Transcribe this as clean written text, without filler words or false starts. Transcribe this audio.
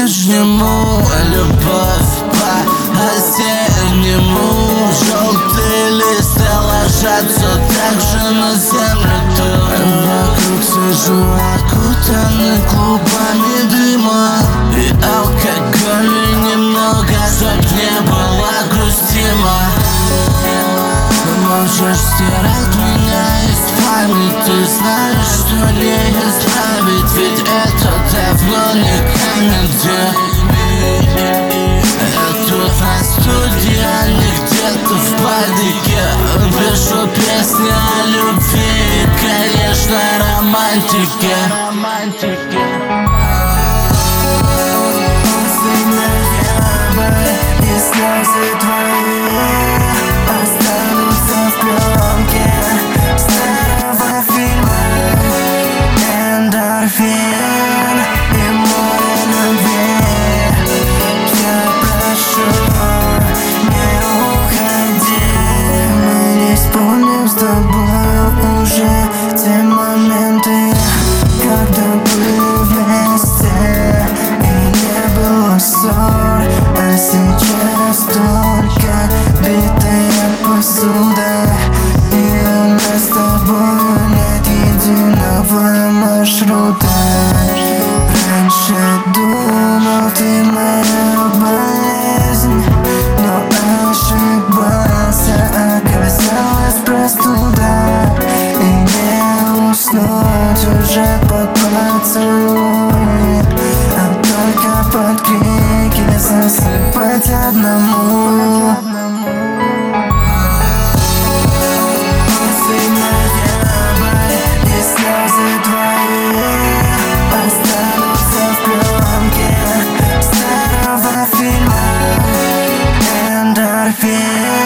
по-прежнему, любовь по-осеннему. Желтые листы ложатся также на землю. Вокруг сижу, окутанный клубами дыма и алкоголя немного, чтоб не было грустимо. Можешь стирать меня из памяти, знаешь, что не исправить, ведь это давно не комедия. Тут на студии, а не где-то в падике. Пишу песни о любви и, конечно, романтике. И слезы твои останутся в пленке старого фильма. Эндорфин и море любви. Я прошу, не уходи. Мы не вспомним с тобой уже те моменты, когда были вместе и не было ссор. А сейчас только битая посуда, и у нас с тобой нет единого маршрута. Раньше думал, ты моя болезнь, но ошибался, оказалась простуда. И не уснуть уже под поцелуй, а только под крики засыпать одному. И слезы твои останутся в пленке старого фильма. Эндорфин.